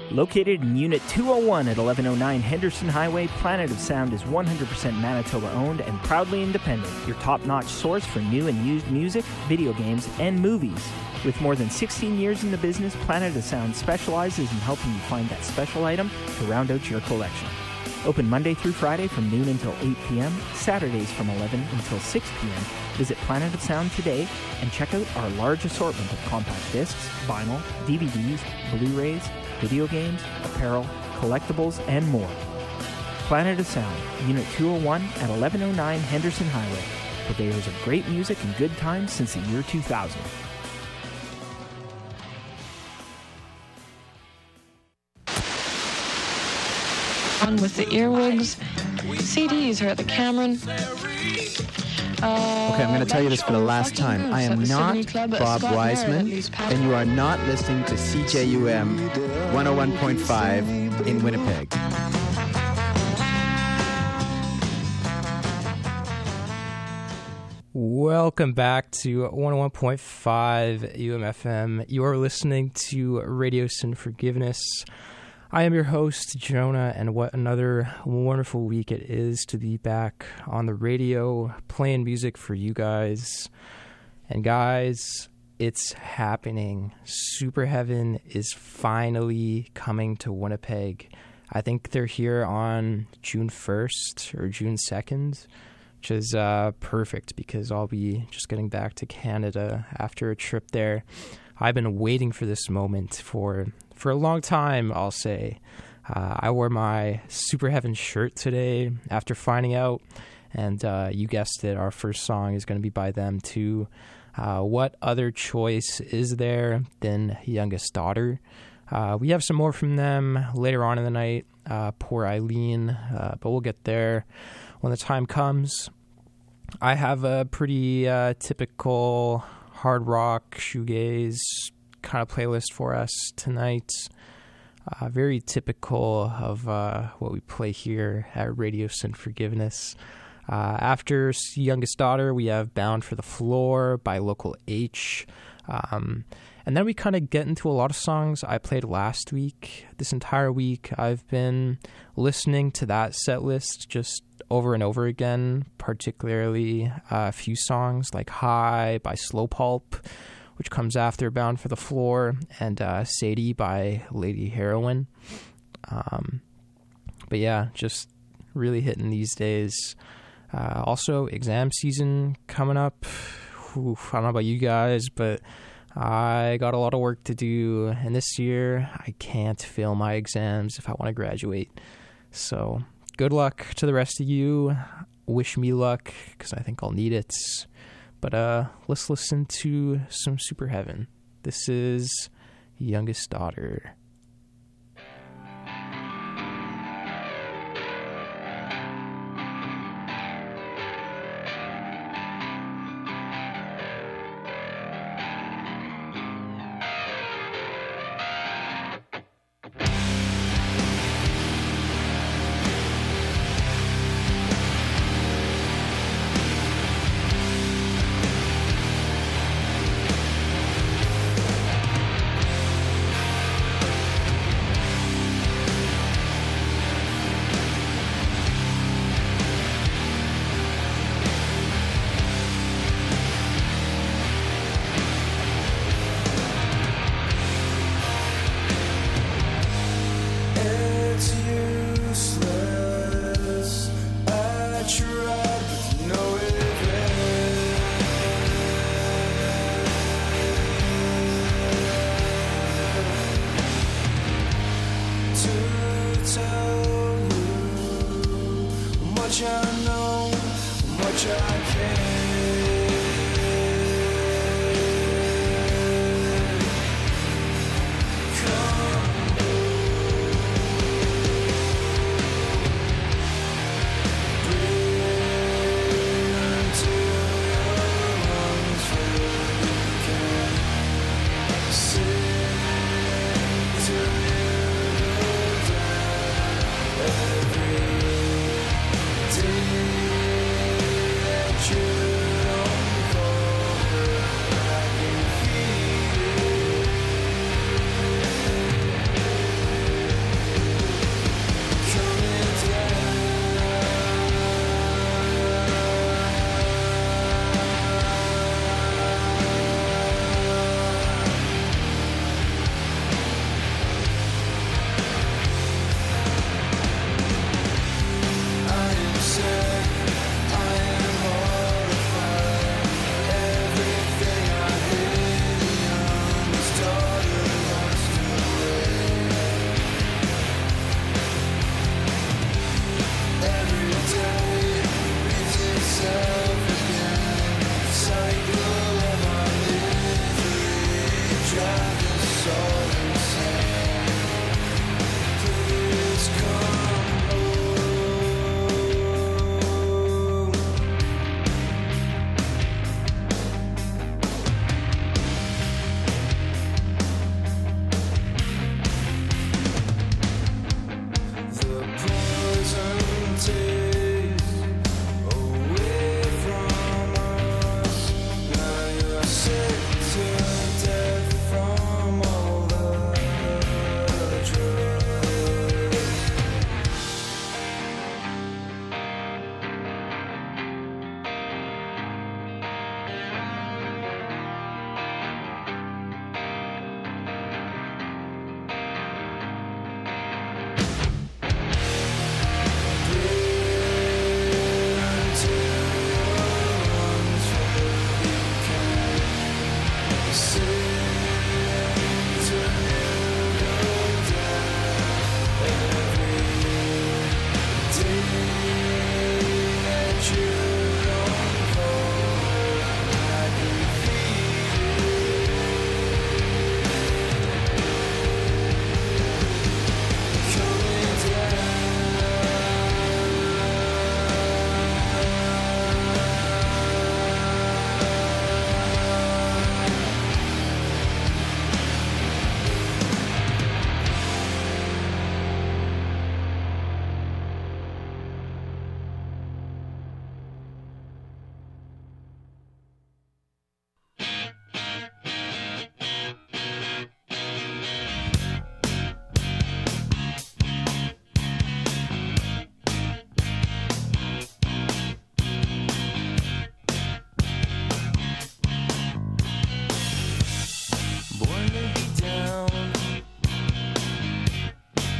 Located in Unit 201 at 1109 Henderson Highway, Planet of Sound is 100% Manitoba-owned and proudly independent. Your top-notch source for new and used music, video games, and movies. With more than 16 years in the business, Planet of Sound specializes in helping you find that special item to round out your collection. Open Monday through Friday from noon until 8 p.m., Saturdays from 11 until 6 p.m. Visit Planet of Sound today and check out our large assortment of compact discs, vinyl, DVDs, Blu-rays, video games, apparel, collectibles, and more. Planet of Sound, Unit 201 at 1109 Henderson Highway. Purveyors of great music and good times since the year 2000. On with the earwigs. CDs are at the Cameron. Okay, I'm going to tell you this for the last time. I am not Bob Wiseman, and you are not listening to CJUM 101.5 in Winnipeg. Welcome back to 101.5 UMFM. You are listening to Radio Sin Forgiveness. I am your host, Jonah, and what another wonderful week it is to be back on the radio, playing music for you guys. And guys, it's happening. Super Heaven is finally coming to Winnipeg. I think they're here on June 1st or June 2nd, which is perfect because I'll be just getting back to Canada after a trip there. I've been waiting for this moment for a long time, I'll say. I wore my Super Heaven shirt today after finding out, and you guessed it, our first song is going to be by them too. What other choice is there than Youngest Daughter? We have some more from them later on in the night, Poor Eileen, but we'll get there when the time comes. I have a pretty typical hard rock, shoegaze kind of playlist for us tonight. Very typical of what we play here at Radio Sin Forgiveness. After Youngest Daughter, we have Bound for the Floor by Local H. And then we kind of get into a lot of songs I played last week. This entire week, I've been listening to that set list just over and over again, particularly a few songs like High by Slow Pulp, which comes after Bound for the Floor, and Sadie by Lady Heroin. But yeah, just really hitting these days. Also, exam season coming up. Oof, I don't know about you guys, but I got a lot of work to do, and this year I can't fail my exams if I want to graduate. So good luck to the rest of you. Wish me luck, because I think I'll need it. But let's listen to some Super Heaven. This is Youngest Daughter. Every day that you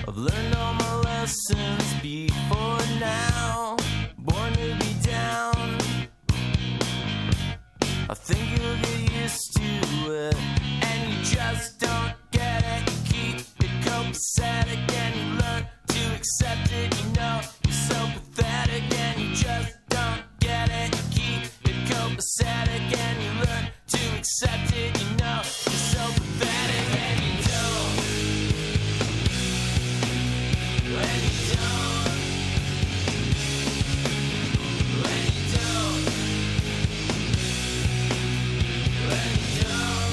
I've learned all my lessons before now. Born to be down. I think you'll get used to it, and you just don't get it. You keep it copacetic, and you learn to accept it. You know you're so pathetic, and you just don't get it. You keep it copacetic, and you learn to accept it. You know you're so pathetic, and you don't. And you don't. And you don't. And you don't.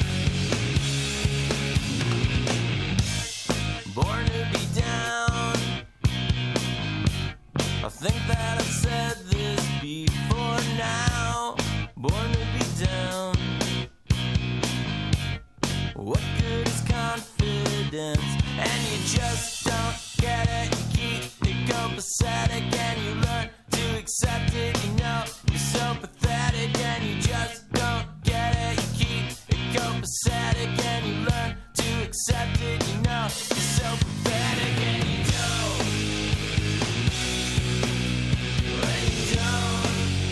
Born to be down. I think that I've said this before now. Born to be down. What good is confidence? And you just don't get it. You keep it copacetic, and you learn to accept it. You know you're so pathetic, and you just don't get it. You keep it copacetic, and you learn to accept it. You know you're so pathetic, and you don't. And you don't.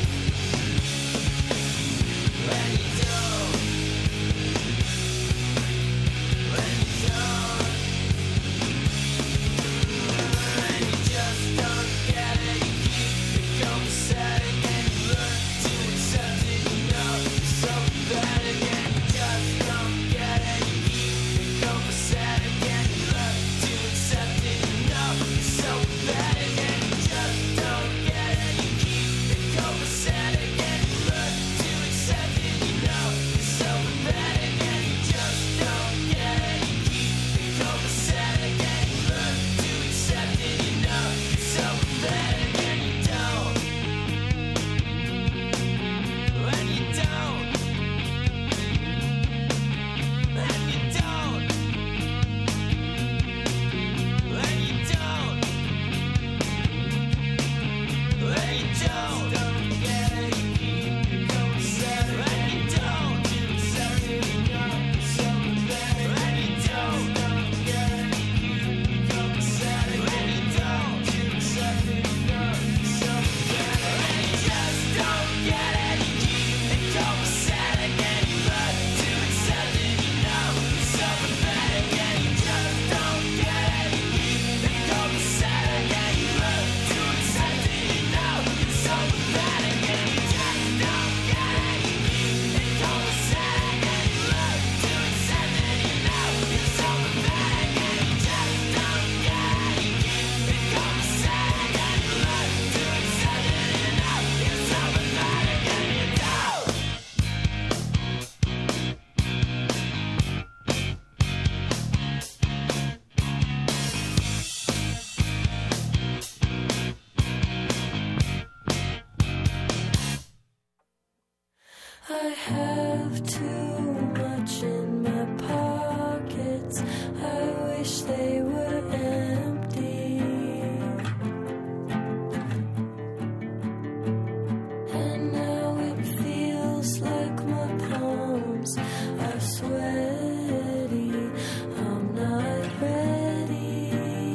And you don't. And you don't. And you just don't get it. You keep it copacetic, and you learn to accept it. You know you're so pathetic, and you just don't get it. You keep it copacetic, and you learn to accept it. You know you're so pathetic, and you just don't get it. You keep it copacetic, and you learn to accept it. You know you're so pathetic, and you just don't get it. You keep it copacetic, and you learn to accept it. You know you're so pathetic, and you don't. And you don't. And you don't. And you don't. And you don't. Don't get it. You keep it copacetic, and you don't. You accept it. You know you're so pathetic, and you don't. Don't get it. You keep it copacetic, and you don't. You accept it. You know you're so pathetic, and you just don't get it. You keep it copacetic, and you learn to accept it. You know you're so pathetic, and you just don't get it. You keep it copacetic, and you learn to accept it. You know you're so pathetic, and you just don't get it. You keep it copacetic, and you learn to accept it. You know you're so pathetic, and you just don't get it. You keep it copacetic, and you learn to accept it. You know you're so pathetic, and you don't. I have too much in my pockets. I wish they were empty. And now it feels like my palms are sweaty. I'm not ready.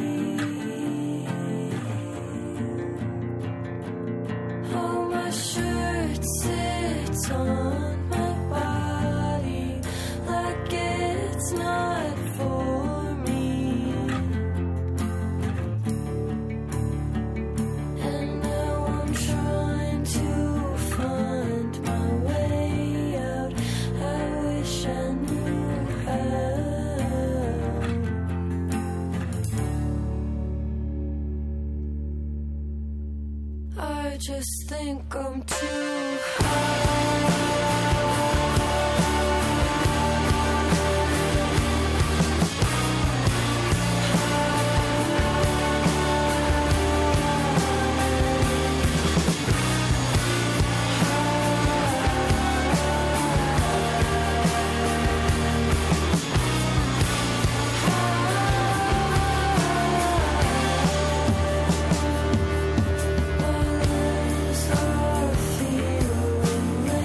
Oh, my shirt sits on my body like it's not for me. And now I'm trying to find my way out. I wish I knew how. I just think I'm too all is I feel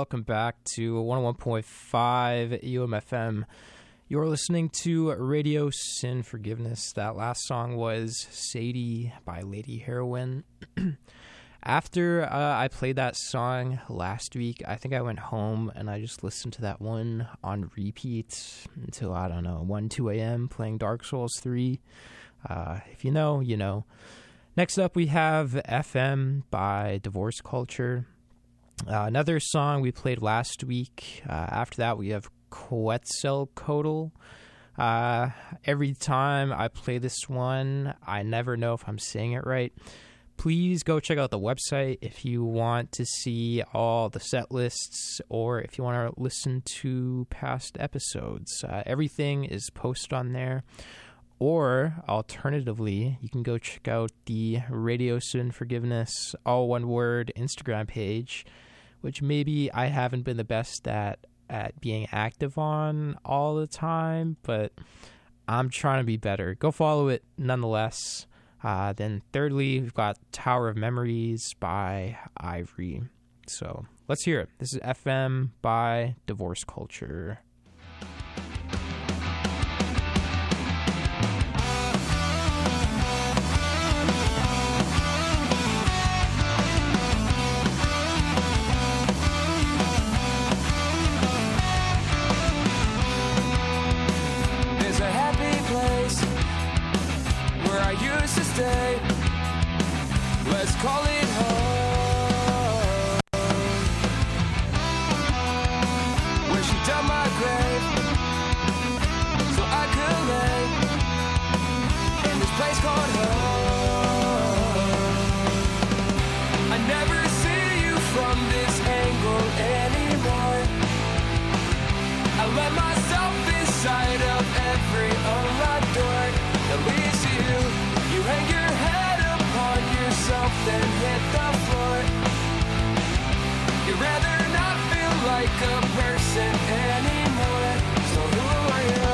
welcome back to 101.5 UMFM. You're listening to Radio Sin Forgiveness. That last song was Sadie by Lady Heroin. After I played that song last week, I think I went home and I just listened to that one on repeat until, I don't know, 1, 2 a.m. playing Dark Souls 3. If you know, you know. Next up, we have FM by Divorce Culture. Another song we played last week. After that, we have Quetzalcoatl. Every time I play this one, I never know if I'm saying it right. Please go check out the website if you want to see all the set lists or if you want to listen to past episodes. Everything is posted on there. Or, alternatively, you can go check out the Radio Sin Forgiveness, all one word, Instagram page, which maybe I haven't been the best at being active on all the time, but I'm trying to be better. Go follow it nonetheless. Then thirdly, we've got Tower of Memories by Ivory. So let's hear it. This is FM by Divorce Culture. Let's call it home. Where she dug my grave so I could lay in this place called home. I never see you from this angle anymore. I let myself inside of every unlocked door that leads to you. You hang your head upon yourself, then hit the floor. You'd rather not feel like a person anymore. So who are you?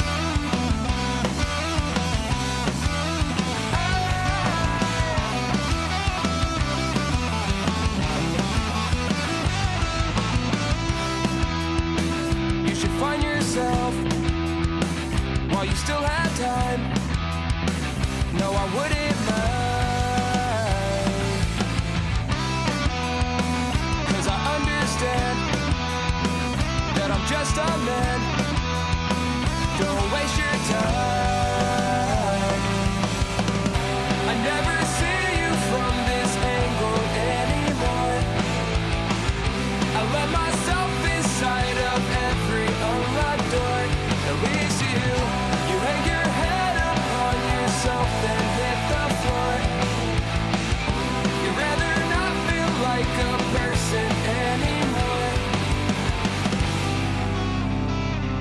You should find yourself while you still have time. No, I wouldn't mind, 'cause I understand that I'm just a man. Don't waste your time. I never see you from this angle anymore. I let myself inside of every unlocked door that leads to you. You hang your head upon yourself, then hit the floor. You'd rather not feel like a person anymore.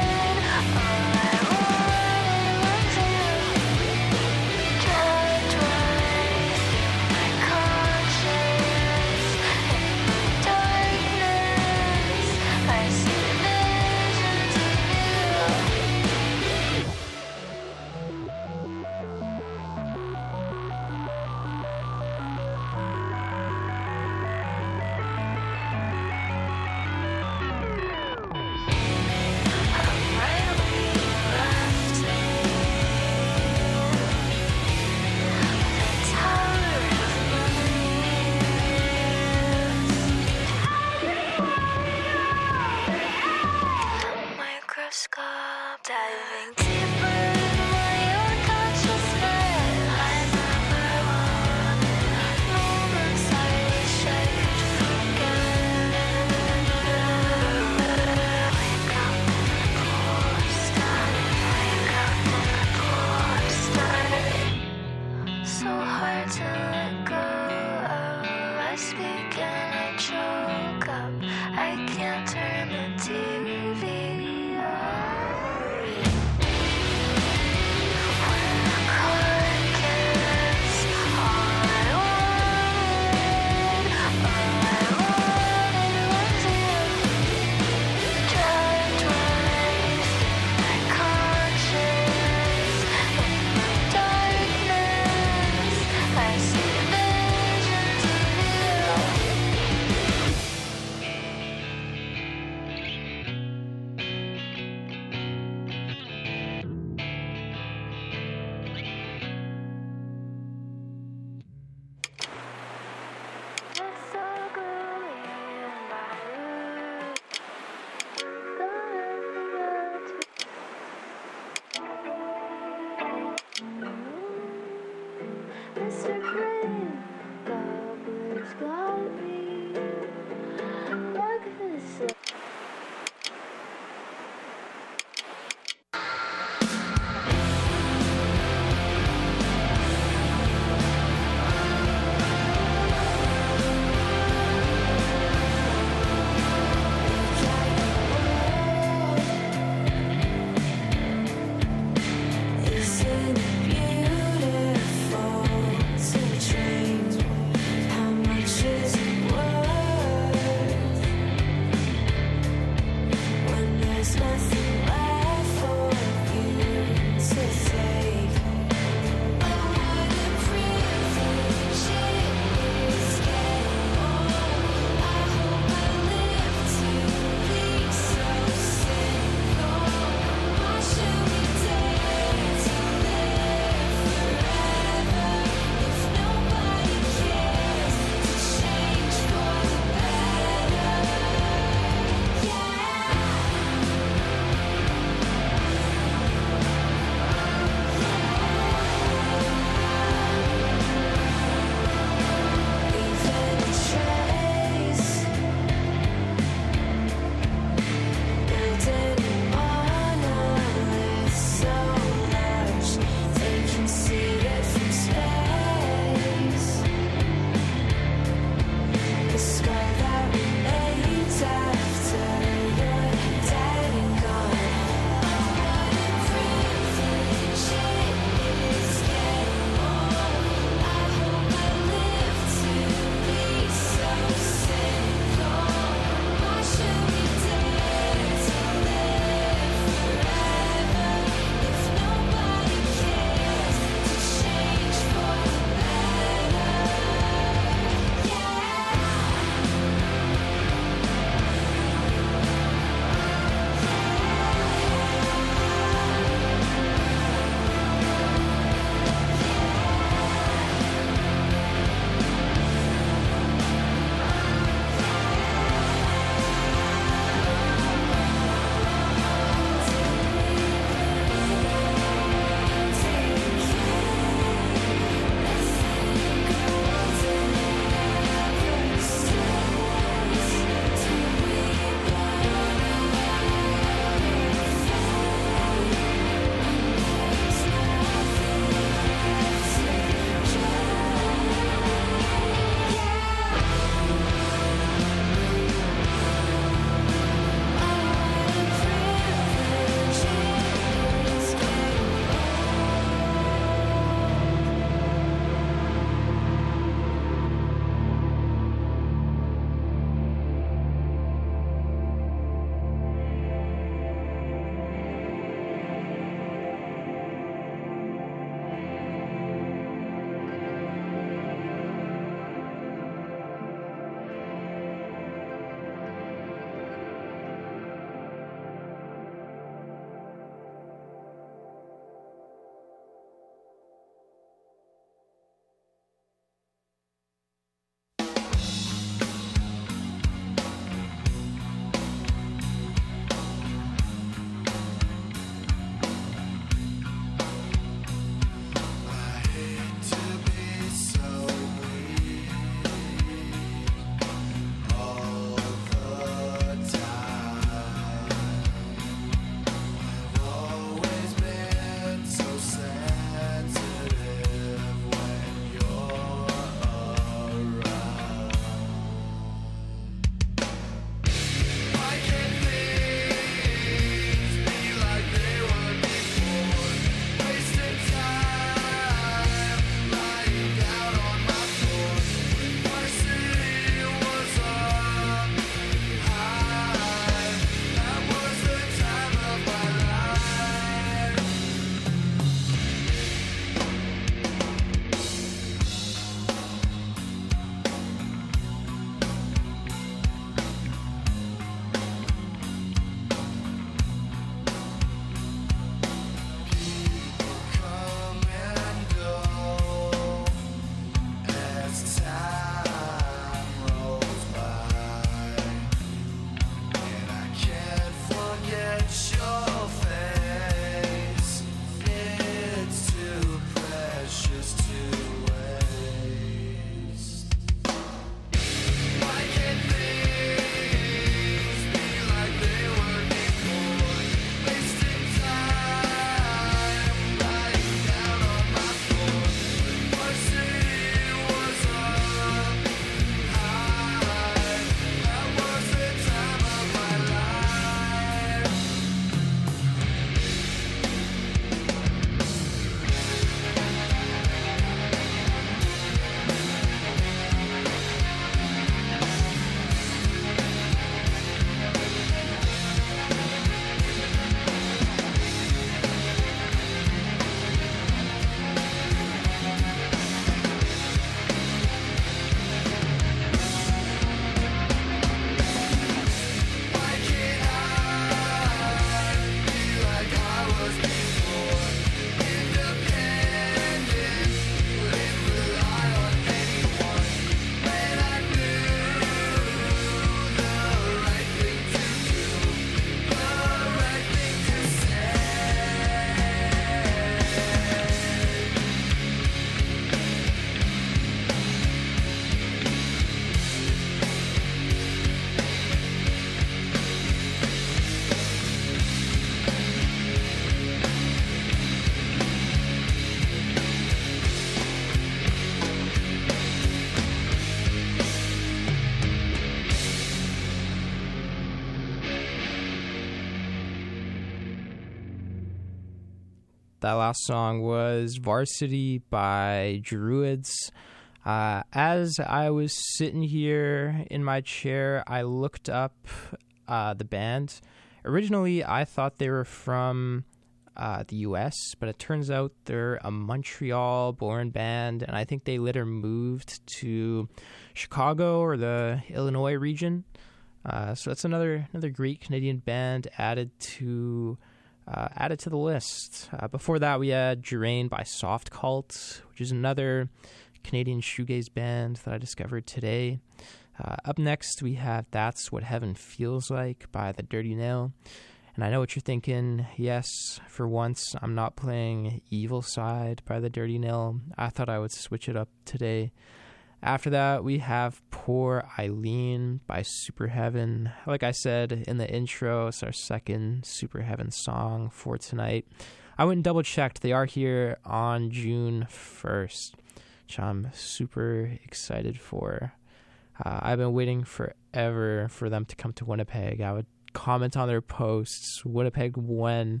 That last song was Varsity by Druids. As I was sitting here in my chair, I looked up the band. Originally, I thought they were from the U.S., but it turns out they're a Montreal-born band, and I think they later moved to Chicago or the Illinois region. So that's another great Canadian band added to the list. Before that, we had Drain by Soft Cult, which is another Canadian shoegaze band that I discovered today. Up next, we have That's What Heaven Feels Like by The Dirty Nail. And I know what you're thinking. Yes, for once, I'm not playing Evil Side by The Dirty Nail. I thought I would switch it up today. After that, we have Poor Eileen by Super Heaven. Like I said in the intro, it's our second Super Heaven song for tonight. I went and double-checked. They are here on June 1st, which I'm super excited for. I've been waiting forever for them to come to Winnipeg. I would comment on their posts, Winnipeg when.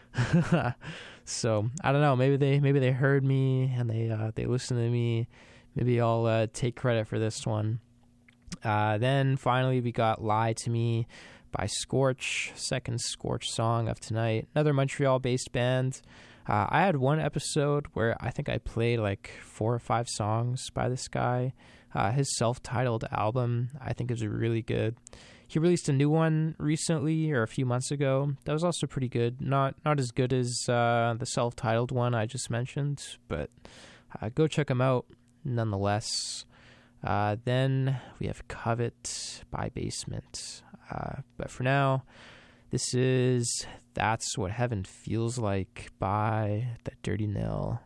So I don't know. Maybe they heard me and they listened to me. Maybe I'll take credit for this one. Then finally we got Lie to Me by Scorch, second Scorch song of tonight. Another Montreal-based band. I had one episode where I think I played like 4 or 5 songs by this guy. His self-titled album, I think, is really good. He released a new one recently, or a few months ago. That was also pretty good. Not as good as the self-titled one I just mentioned, but go check him out nonetheless. Then we have Covet by Basement. But for now, this is That's What Heaven Feels Like by The Dirty Nail.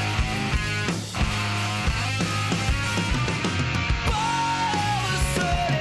Sorry.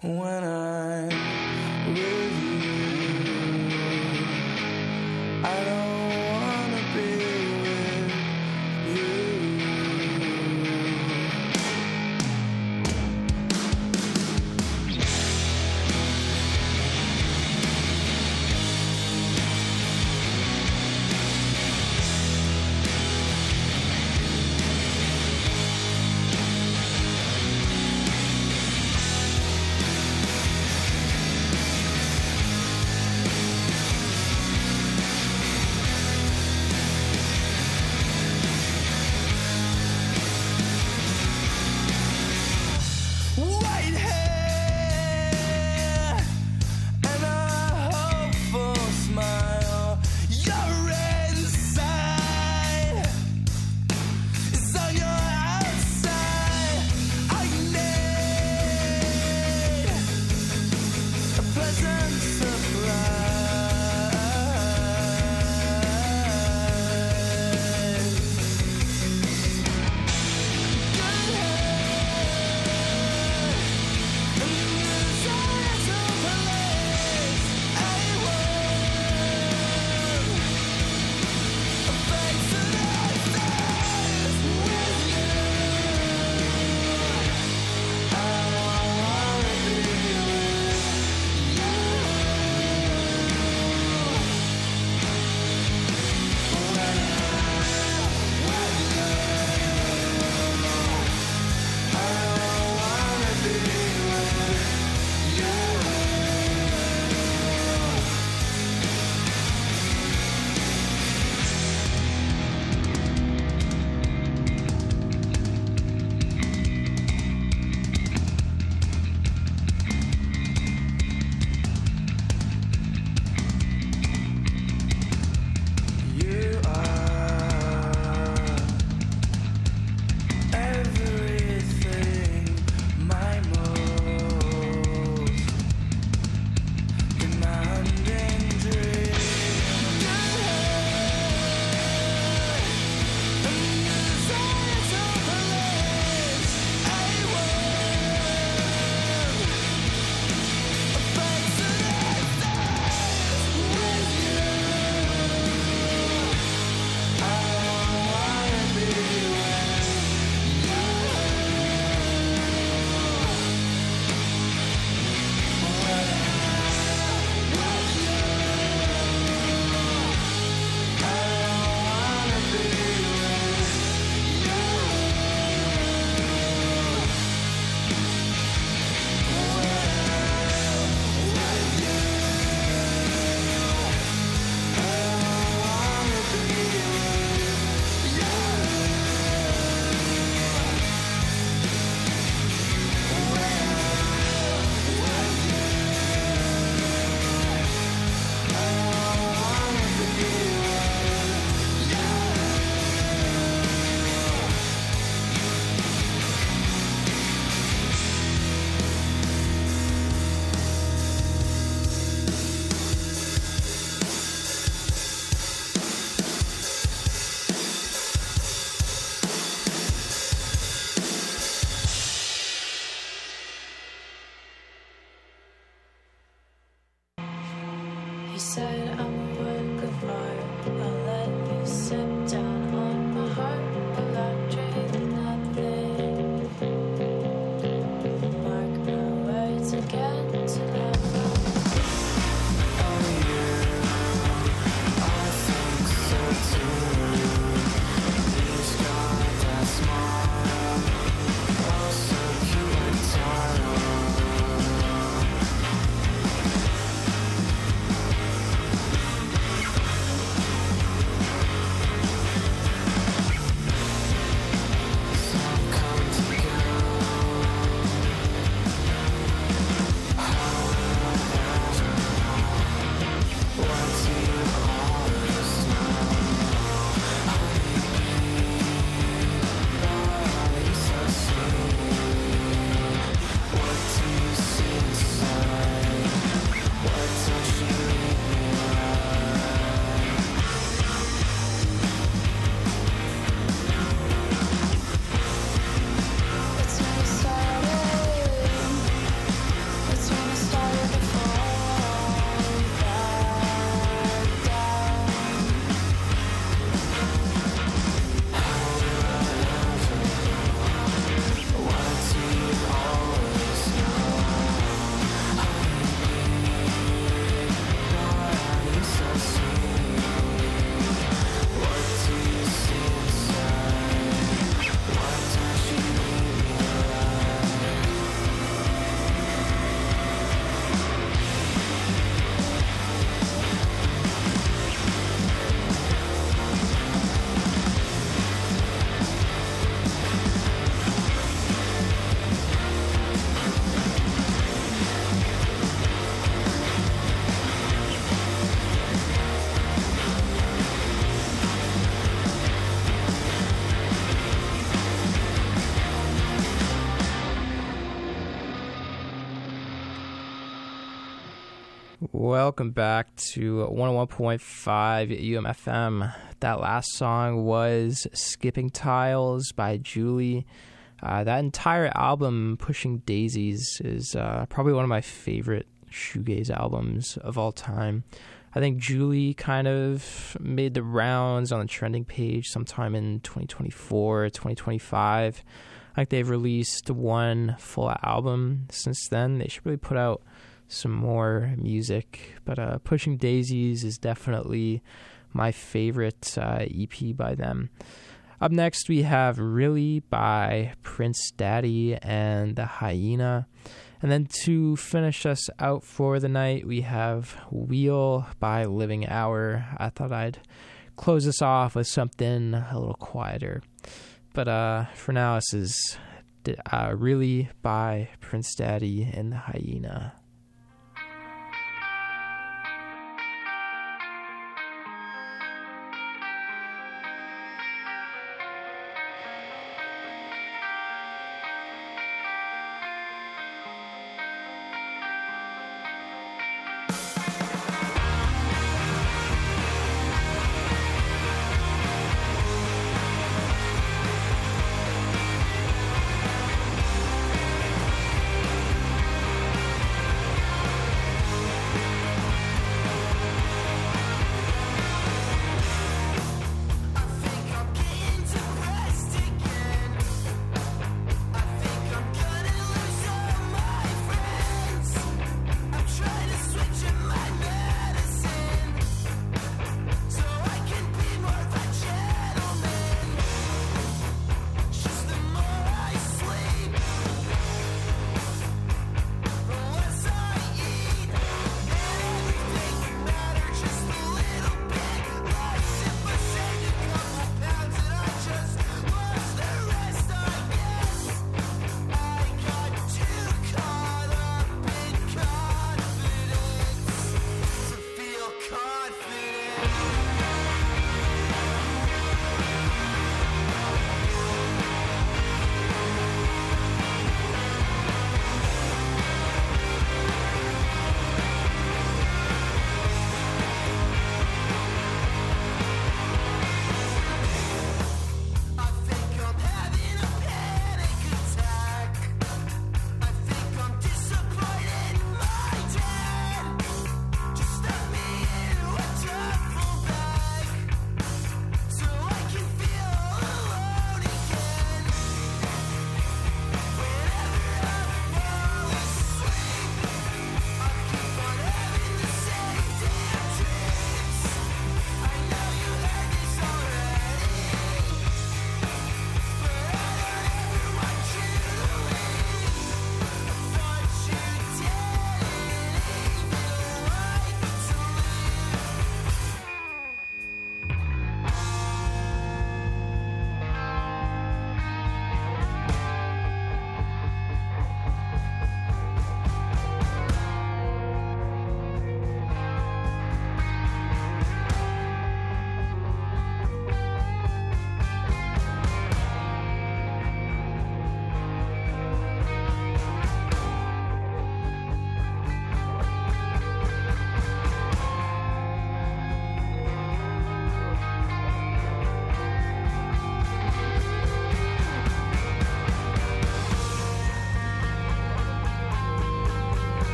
when I'm with you. I don't wanna be with you. White hair and a hopeful smile. Your inside is on your outside. I need a pleasant surprise. You are everything, my most demanding dream. You said I'm a work of art. I'll let you sit down on my heart. Electric nothing. Mark my words again to never. Oh yeah, I think so too. These guys are smart, oh so cute and tired. Welcome back to 101.5 UMFM. That last song was Skipping Tiles by Julie. That entire album, Pushing Daisies, is probably one of my favorite shoegaze albums of all time. I think Julie kind of made the rounds on the trending page sometime in 2024, 2025. I think they've released one full album since then. They should really put out some more music, but Pushing Daisies is definitely my favorite EP by them. Up next we have Really by Prince Daddy and the Hyena, and then to finish us out for the night we have Wheel by Living Hour. I thought I'd close this off with something a little quieter, but for now this is Really by Prince Daddy and the Hyena.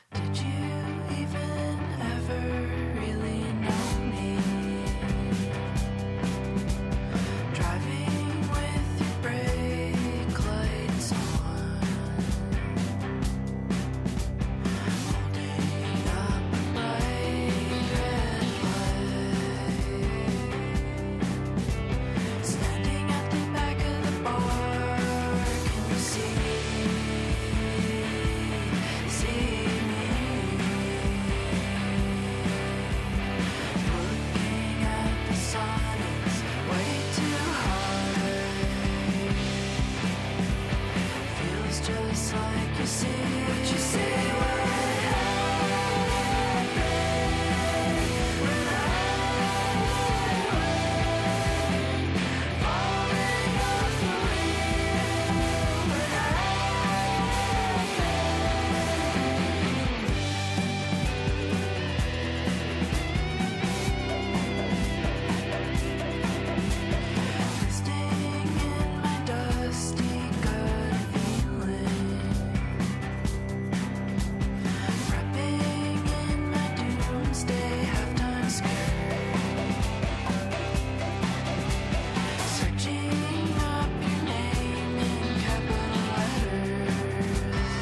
Did you even ever really know me? Driving with your brake lights on, holding up a bright red light, standing at the back of the bar. Can you see me? Looking at the sun is way too hard. Feels just like you see what you say. What happened when I went falling off the wheel? What Twisting in my dusty gut feeling, wrapping in my doomsday halftime skirt, searching up your name in capital letters,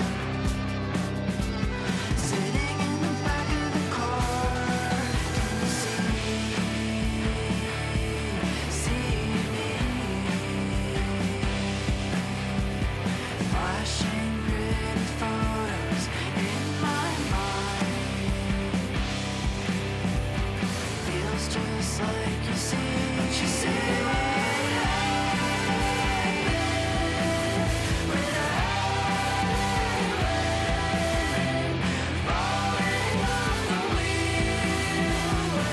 sitting in the back of the car. Can you see me? Flashing pretty photos in my mind. Feels just like you see what you say. What happened when I went falling off the wheel? What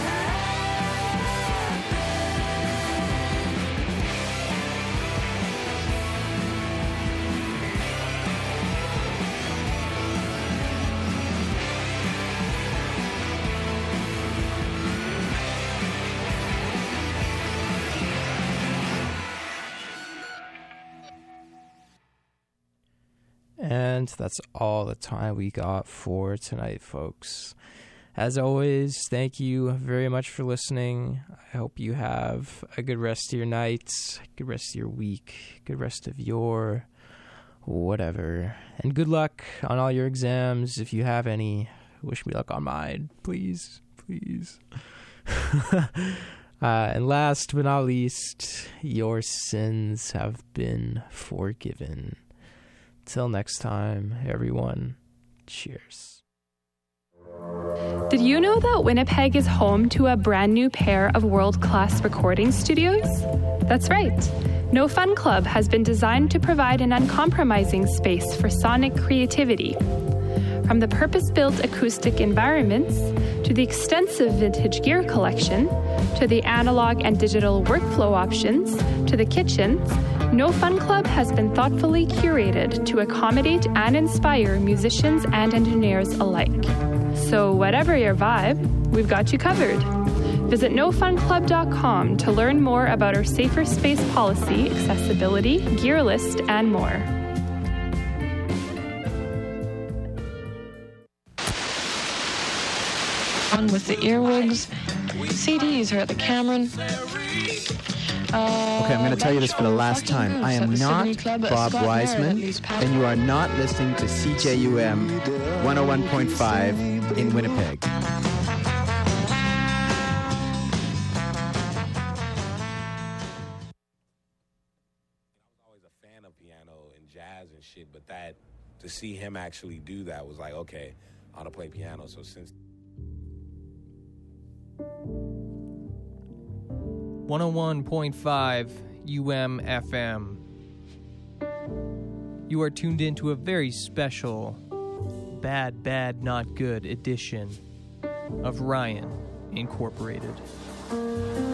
And that's all the time we got for tonight, folks. As always, thank you very much for listening. I hope you have a good rest of your night, good rest of your week, good rest of your whatever. And good luck on all your exams if you have any. Wish me luck on mine, please, please. And last but not least, your sins have been forgiven. Till next time, everyone, cheers. Did you know that Winnipeg is home to a brand new pair of world-class recording studios? That's right. No Fun Club has been designed to provide an uncompromising space for sonic creativity. From the purpose-built acoustic environments, to the extensive vintage gear collection, to the analog and digital workflow options, to the kitchen, No Fun Club has been thoughtfully curated to accommodate and inspire musicians and engineers alike. So whatever your vibe, we've got you covered. Visit nofunclub.com to learn more about our safer space policy, accessibility, gear list, and more. On with the earwigs. CDs are at the Cameron. Okay, I'm going to tell you this for the last time. I am not Bob Wiseman, and you are not listening to CJUM 101.5 in Winnipeg. I was always a fan of piano and jazz and shit, but that to see him actually do that was like, okay, I want to play piano. So since 101.5 UM-FM. You are tuned in to a very special Bad, Bad, Not Good edition of Ryan Incorporated.